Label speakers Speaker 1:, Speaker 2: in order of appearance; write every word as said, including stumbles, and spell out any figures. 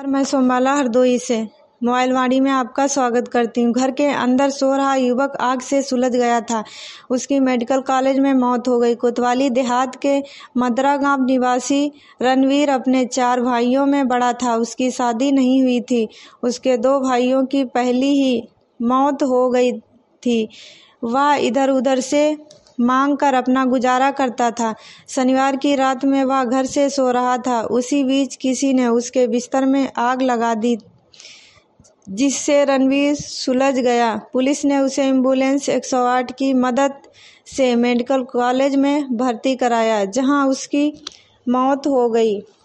Speaker 1: और मैं सोमबाला हरदोई से मोबाइल वाणी में आपका स्वागत करती हूँ। घर के अंदर सो रहा युवक आग से सुलझ गया था। उसकी मेडिकल कॉलेज में मौत हो गई। कोतवाली देहात के मदरा गांव निवासी रणवीर अपने चार भाइयों में बड़ा था। उसकी शादी नहीं हुई थी। उसके दो भाइयों की पहली ही मौत हो गई थी। वह इधर उधर से मांग कर अपना गुजारा करता था। शनिवार की रात में वह घर से सो रहा था। उसी बीच किसी ने उसके बिस्तर में आग लगा दी, जिससे रणवीर सुलझ गया। पुलिस ने उसे एम्बुलेंस एक सौ आठ की मदद से मेडिकल कॉलेज में भर्ती कराया, जहां उसकी मौत हो गई।